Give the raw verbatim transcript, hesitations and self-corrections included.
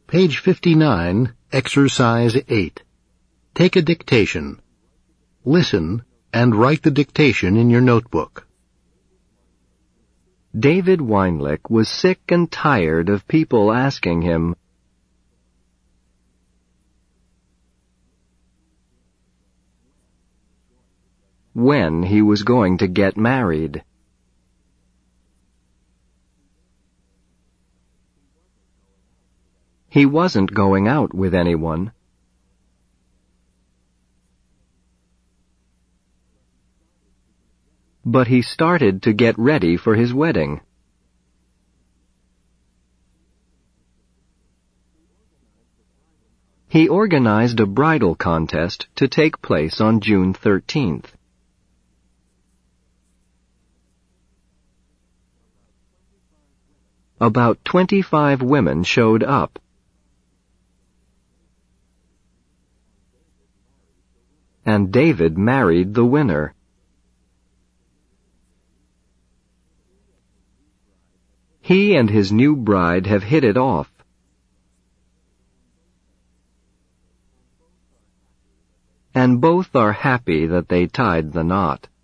Page fifty-nine, Exercise eight. Take a dictation. Listen and write the dictation in your notebook. David Weinlich was sick and tired of people asking him, when he was going to get married. He wasn't going out with anyone. But he started to get ready for his wedding. He organized a bridal contest to take place on June thirteenth. About twenty-five women showed up. And David married the winner. He and his new bride have hit it off. And both are happy that they tied the knot.